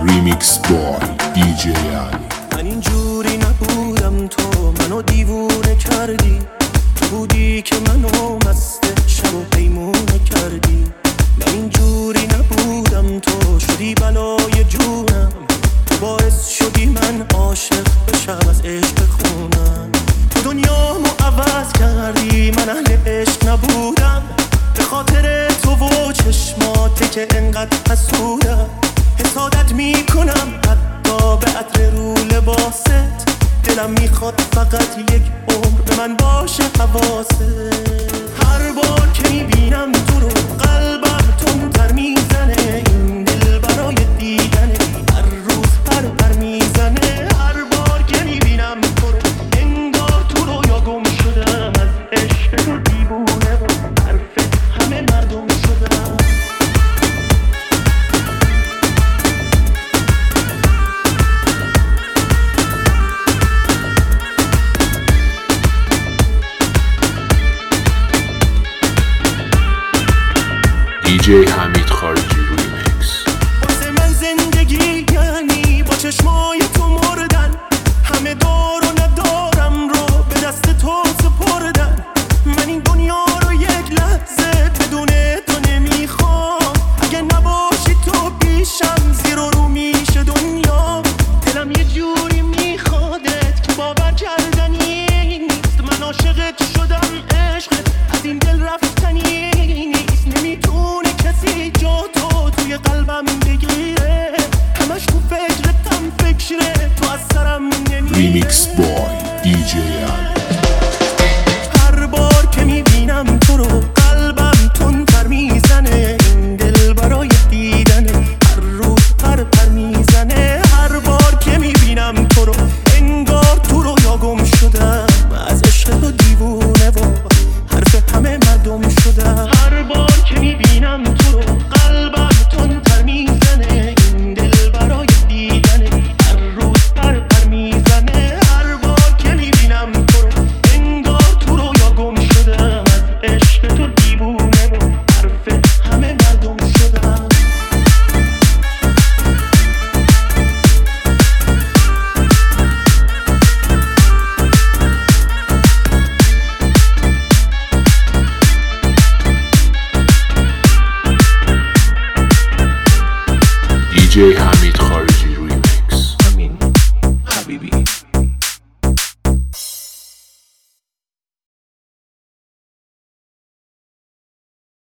ریمیکس بای DJ علی. من اینجوری نبودم، تو منو دیوونه کردی. تو بودی که منو مست شب و پیمونه کردی. من اینجوری نبودم، تو شدی بلای جونم. تو باعث شدی من عاشق بشم، از عشق خونم. تو دنیامو عوض کردی، من اهل عشق نبودم. به خاطر تو و چشماته که انقدر حسودم. حسادت میکنم حتی به عطر رو لباست. دلم میخواد فقط یک عمر به من باشه حواست. هر بار که میبینم تو رو قلبم تندتر میزنه. این دل برای دیدنه، هر روز پر میزنه. هر بار که میبینم تو رو انگار تو رو یا گم شدم. از عشق تو دیوونه و حرف همه مردم شدم. DJ حمید خارجی ریمیکس. واسه من زندگی یعنی با چشمای تو مردن. همه دار و ندارم رو به دست تو سپردن. من این دنیا رو یک لحظه بدون تو نمیخوام. اگه نباشی تو پیشم زیر و رو میشه دنیا. دلم یه جوری میخوادت که باور کردنی نیست. من عاشقت شدم، عشقت از این دل رفتنی نیست. نمیتونه کسی جا تو توی قلبم بگیره. همش تو فکرتم فکره، تو از سرم نمیره. ریمیکس بای DJ علی. هر بار که میبینم تو رو قلبم تندتر میزنه. این دل برای دیدنه، هر روز پر میزنه. هر بار که میبینم تو رو انگار تو رو یا گم شدم. از عشق تو دیوونه و حرف همه مردم شدم. هر بار که میبینم تو رو قلبم تندتر میزنه. این دل برای دیدنه، هر روز پر میزنه. هر بار که میبینم تو رو انگار تو رو یا گم شدم. از عشق تو دیوونه و حرف همه مردم شدم. DJ حمید خارجی.